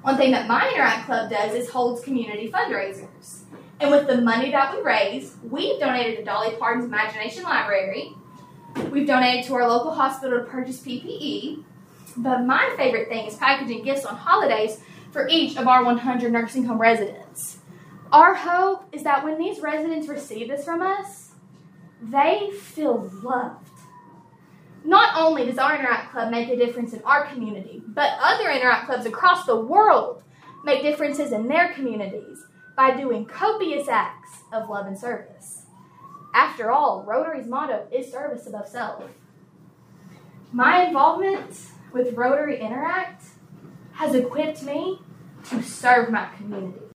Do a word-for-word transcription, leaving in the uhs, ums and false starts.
One thing that my Interact Club does is holds community fundraisers. And with the money that we raise, we've donated to Dolly Parton's Imagination Library. We've donated to our local hospital to purchase P P E. But my favorite thing is packaging gifts on holidays for each of our one hundred nursing home residents. Our hope is that when these residents receive this from us, they feel loved. Not only does our Interact Club make a difference in our community, but other Interact Clubs across the world make differences in their communities by doing copious acts of love and service. After all, Rotary's motto is service above self. My involvement with Rotary Interact has equipped me to serve my community.